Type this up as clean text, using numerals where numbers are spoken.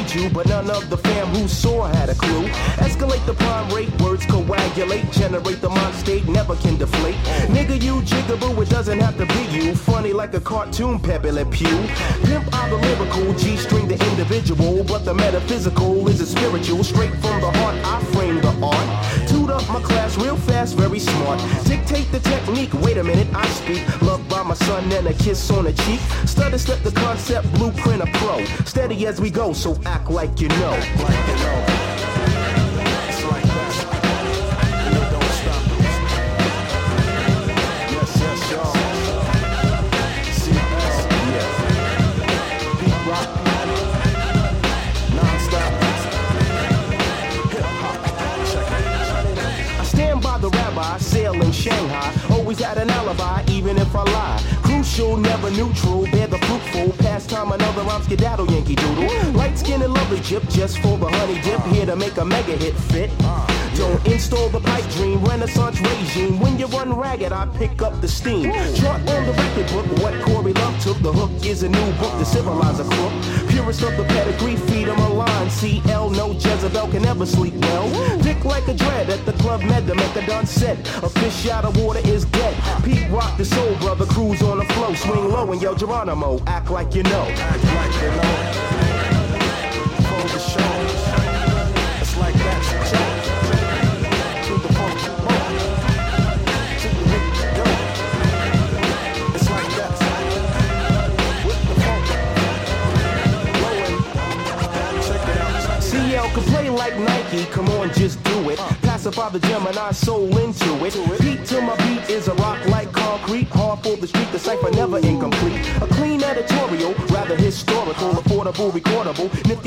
told you, but none of the fam who saw had a clue. Escalate the prime rate, words coagulate, generate the mind state, never can deflate. Nigga, you jigaboo, it doesn't have to be you. Funny like a cartoon, Pepe Le Pew. Pimp are the lyrical, G-string the individual, but the metaphysical is a spiritual. Straight from the heart, I frame the art. Toot up my class real fast, very smart. Dictate the technique, wait a minute, I speak. Loved by my son and a kiss on the cheek. Study step the concept, blueprint a pro. Steady as we go, so act like you know. Act like you know. It's like that. And it don't stop. Yes, yes, y'all. CS, yeah. Beat rock. Non-stop. Hip-hop. Check it. I stand by the rabbi, sail in Shanghai. Always had an alibi, even if I lie. Crucial, never neutral, bear the fruitful. Pastime, another rhyme skedaddle, Yankee Doodle. Light skin and lovely jip, just for the honey dip. Here to make a mega hit fit. Don't install the pipe dream, renaissance regime. When you run ragged, I pick up the steam. Chart on the record book, what Corey Love took. The hook is a new book to civilize a crook. Purest of the pedigree, feed him a line. CL, no Jezebel can ever sleep well. Dick like a dread at the Club Med, the Methadone said. A fish out of water is dead. Pete Rock, the soul brother, cruise on the flow. Swing low and yo Geronimo, act like you know. Act like you know. For the show. It's like that, check. To the funk, to the rhythm, go. It's like that. With the funk. Blowing. Check it out. CL can play like Nike, come on, just do it. Pacify the Gemini soul into it. Beat to my beat is a rock like concrete. Hard for the street, the cipher never incomplete. A clean editorial, rather historical, affordable, recordable. Nifty